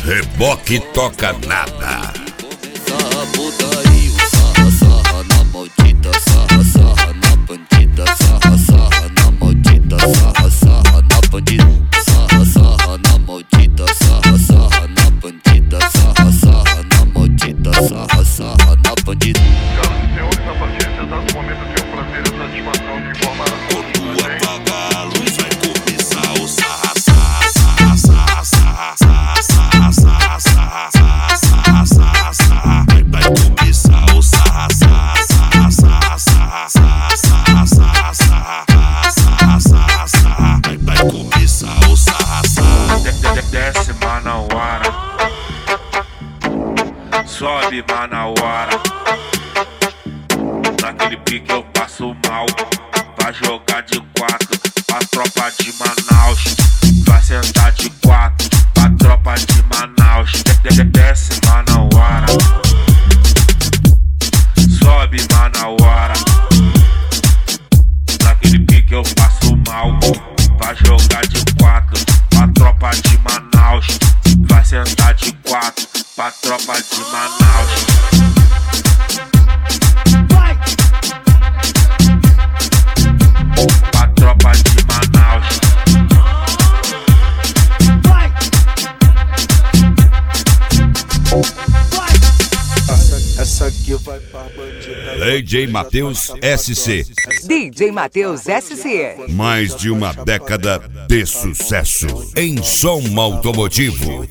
Reboque toca nada. Sarra putaria, sarra, sarra na maldita, sarra, sarra na bandida, sarra, sarra na maldita, sarra, sarra na bandida, sarra, sarra na maldita, sarra, sarra na bandida, sarra, sarra na maldita, sarra, sarra na bandida. Senhoras e senhores, a partir desse exato momento eu tenho o prazer e a satisfação de informar a todos Quando vocês. apagar a luz vai começar o sarra, sarra, sarra, sarra, sarra, sarra, sarra, sarra, sarra, sarra, sarra, sarra. Vai começar o sarra, sarra, sarra, sarra, sarra, sarra, sarra, sarra, sarra, sarra, sarra. Vai começar o sarra, sarra. Desce Manauara, sobe Manauara. Naquele pique eu passo mal. Vai jogar de quatro, a tropa de Manaus. Vai sentar de quatro, a tropa de Manaus. Desce Manauara, sobe Manauara. Naquele pique eu passo mal. Vai jogar de quatro, a tropa de Manaus. Vai sentar de quatro, pra tropa de Manaus. Pra tropa de Manaus. Essa aqui vai pra bandida. DJ Matheus SC. DJ Matheus SC. Mais de uma década de sucesso em som automotivo.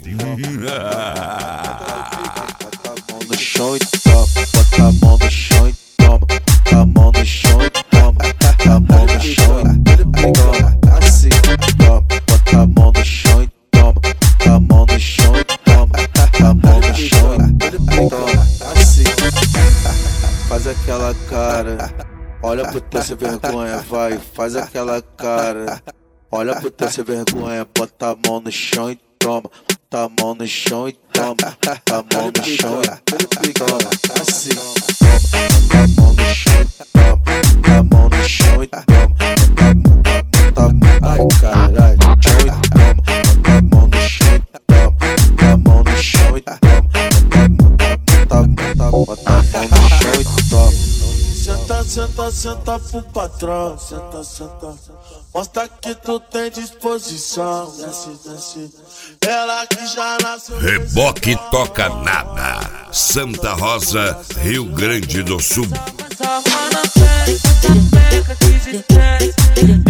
No chão e toma, bota a mão no chão e toma, a mão no chão e toma, a mão no chão e toma, assim, toma, bota a mão no chão e toma, a mão no chão e toma, a mão no chão e toma, assim, faz aquela cara, olha pro teu sem vergonha, vai, faz aquela cara, olha pro teu sem vergonha, bota a mão no chão e toma. Tá a mão no chão e toma, a mão no chão e toma, assim. Tá a mão no chão e toma, a mão no chão e toma. Tá a mão, ai caralho, chão e toma, a mão no chão e toma, a mão no chão e toma. Tá a mão no chão e toma. Senta, senta, senta pro patrão, senta, senta. Mostra que tu tem disposição. Desce, desce. Ela que já nasceu. Reboque toca nada. Santa Rosa, Rio Grande do Sul. Sarra na peca, que se desce.